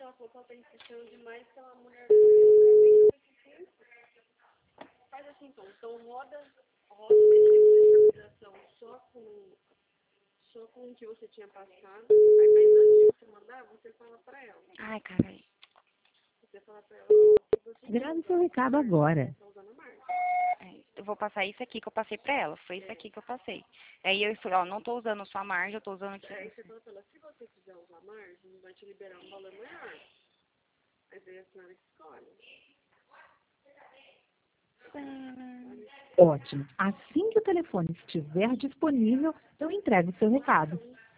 ela falou que ela tá insistindo demais, que ela é uma mulher... Faz assim, então roda a só com o que você tinha passado. Aí, mas antes de você mandar, você fala pra ela. Ai, caralho. Você fala pra ela, ó, você Grave seu recado agora. tá usando a marca. Eu vou passar isso aqui que eu passei pra ela. Foi isso aqui que eu passei. Aí eu falei, ó, não tô usando sua margem, eu tô usando aqui. Aí você fala pra ela, se você quiser usar a margem, vai te liberar um valor maior. Mas aí a senhora que escolhe. Ótimo. Assim que o telefone estiver disponível, eu entrego o seu recado.